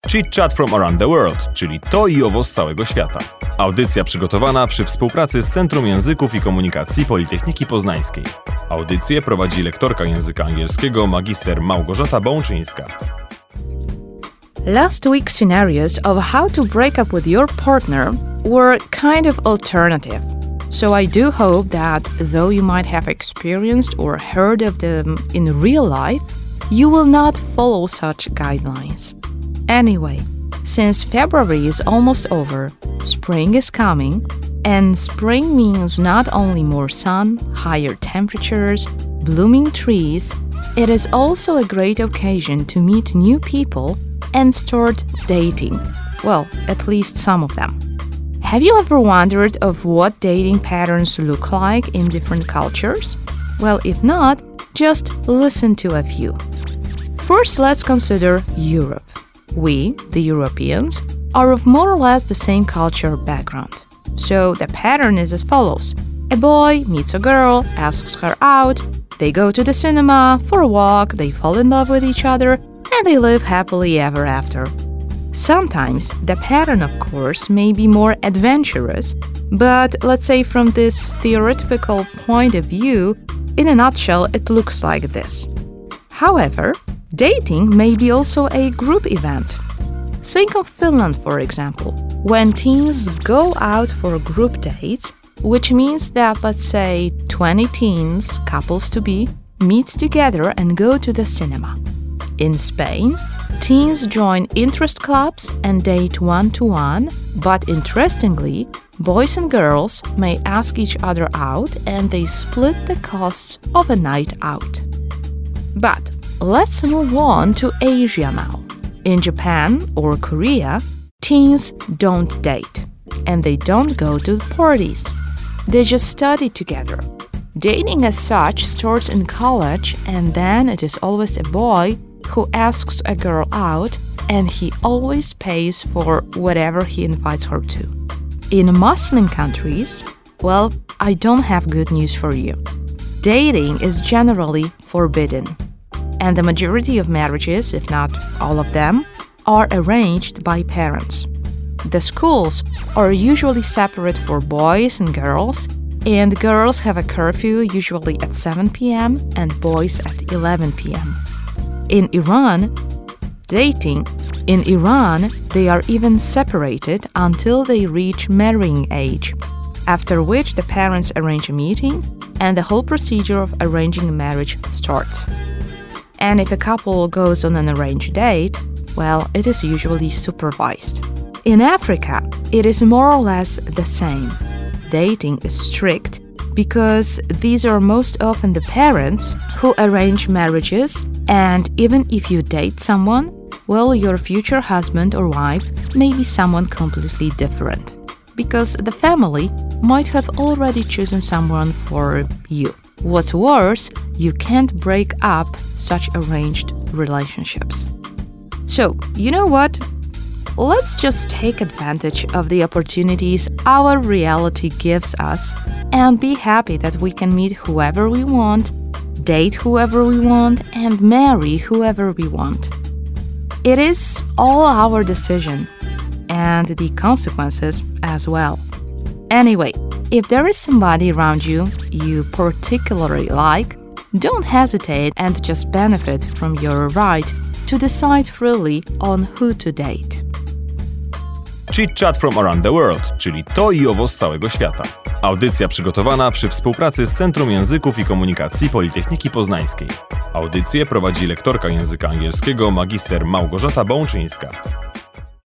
Chit Chat from Around the World, czyli to i owo z całego świata. Audycja przygotowana przy współpracy z Centrum Języków i Komunikacji Politechniki Poznańskiej. Audycję prowadzi lektorka języka angielskiego magister Małgorzata Bączyńska. Last week's scenarios of how to break up with your partner were kind of alternative. So I do hope that though you might have experienced or heard of them in real life, you will not follow such guidelines. Anyway, since February is almost over, spring is coming, and spring means not only more sun, higher temperatures, blooming trees, it is also a great occasion to meet new people and start dating. Well, at least some of them. Have you ever wondered of what dating patterns look like in different cultures? Well, if not, just listen to a few. First, let's consider Europe. We, the Europeans, are of more or less the same culture background. So the pattern is as follows. A boy meets a girl, asks her out, they go to the cinema, for a walk, they fall in love with each other, and they live happily ever after. Sometimes the pattern, of course, may be more adventurous, but let's say from this theoretical point of view, in a nutshell, it looks like this. However, dating may be also a group event. Think of Finland, for example, when teens go out for group dates, which means that, let's say, 20 teens, couples-to-be, meet together and go to the cinema. In Spain, teens join interest clubs and date one-to-one, but interestingly, boys and girls may ask each other out and they split the costs of a night out. But let's move on to Asia now. In Japan or Korea, teens don't date, and they don't go to parties. They just study together. Dating as such starts in college, and then it is always a boy who asks a girl out, and he always pays for whatever he invites her to. In Muslim countries, well, I don't have good news for you. Dating is generally forbidden. And the majority of marriages, if not all of them, are arranged by parents. The schools are usually separate for boys and girls have a curfew usually at 7 p.m. and boys at 11 p.m. In Iran, they are even separated until they reach marrying age, after which the parents arrange a meeting and the whole procedure of arranging a marriage starts. And if a couple goes on an arranged date, well, it is usually supervised. In Africa, it is more or less the same. Dating is strict because these are most often the parents who arrange marriages, and even if you date someone, well, your future husband or wife may be someone completely different, because the family might have already chosen someone for you. What's worse, you can't break up such arranged relationships. So, you know what? Let's just take advantage of the opportunities our reality gives us and be happy that we can meet whoever we want, date whoever we want, and marry whoever we want. It is all our decision, and the consequences as well. Anyway, if there is somebody around you particularly like, don't hesitate and just benefit from your right to decide freely on who to date. Chit Chat from Around the World, czyli to i owo z całego świata. Audycja przygotowana przy współpracy z Centrum Języków i Komunikacji Politechniki Poznańskiej. Audycję prowadzi lektorka języka angielskiego magister Małgorzata Bączyńska.